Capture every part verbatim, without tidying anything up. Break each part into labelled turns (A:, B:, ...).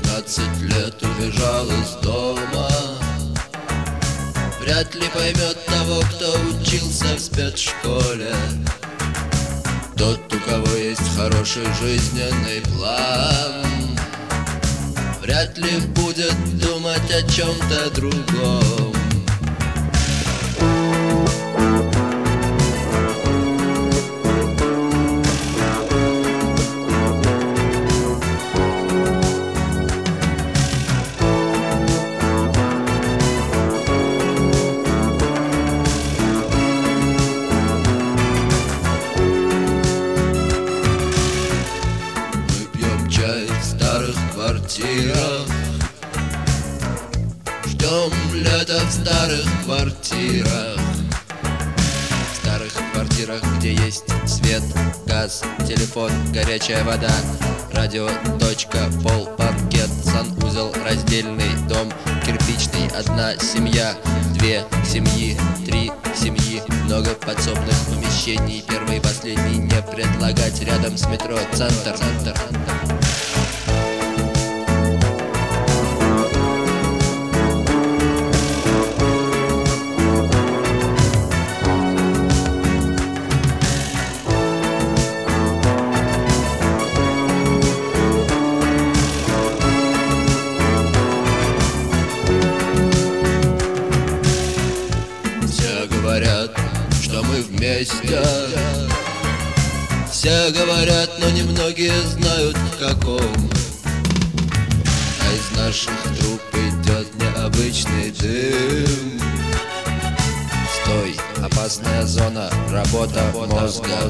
A: девятнадцать лет убежал из дома. Вряд ли поймет того, кто учился в спецшколе. Тот, у кого есть хороший жизненный план, вряд ли будет думать о чем-то другом. Ждем лета в старых квартирах. В старых квартирах, где есть свет, газ, телефон, горячая вода, радио, точка, пол, паркет, санузел, раздельный дом, кирпичный, одна семья, две семьи, три семьи, много подсобных помещений, первый и последний не предлагать, рядом с метро, центр, центр. Говорят, что мы вместе. Все говорят, но немногие знают в каком. А из наших труб идет необычный дым. Стой, опасная зона, работа мозга.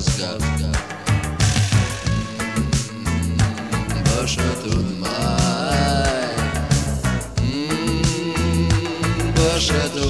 A: Боже ты мой, Боже ты